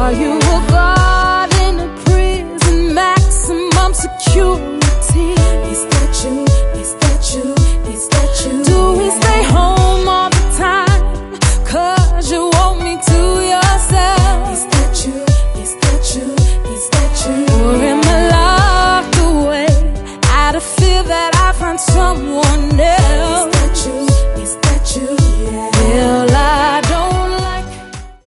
Are you a guard in a prison, maximum security? Is that you? Is that you? Is that you? Do we stay home all the time, 'cause you want me to yourself? Is that you? Is that you? Is that you? Or am I locked away out of fear that I find someone else? Is that you? Is that you? Yeah.